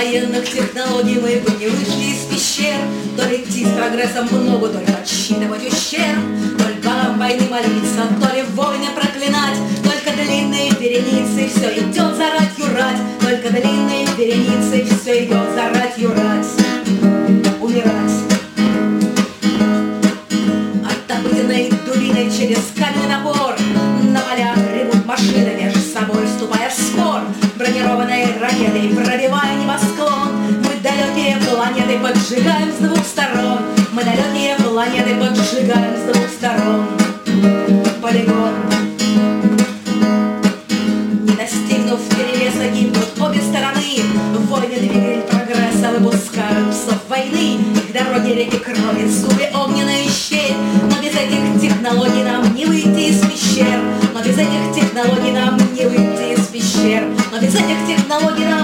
военных технологий мы бы не вышли из пещер. То ли идти с прогрессом в ногу, то ли отсчитывать ущерб, то ли богам войны молиться, то ли войны проклинать. Только длинные вереницы, все идет за ратью рать. Только длинные вереницы, все идет за ратью рать. Умирать от обыденной дубиной через каменный напор. На полях ревут машины между собой, вступая в спор. Бронированные ракеты, пробивая небосклон, мы далекие планеты поджигаем с двух сторон. Мы далекие планеты поджигаем с двух сторон. Полигон. Не достигнув перевеса, гибнут обе стороны. Войны двигатель прогресса выпускают псов войны. Их дороги, реки крови, зубы огненная щель. Но без этих технологий нам не выйти из пещер. Но без этих технологий нам не выйти из пещер. Но без этих технологий нам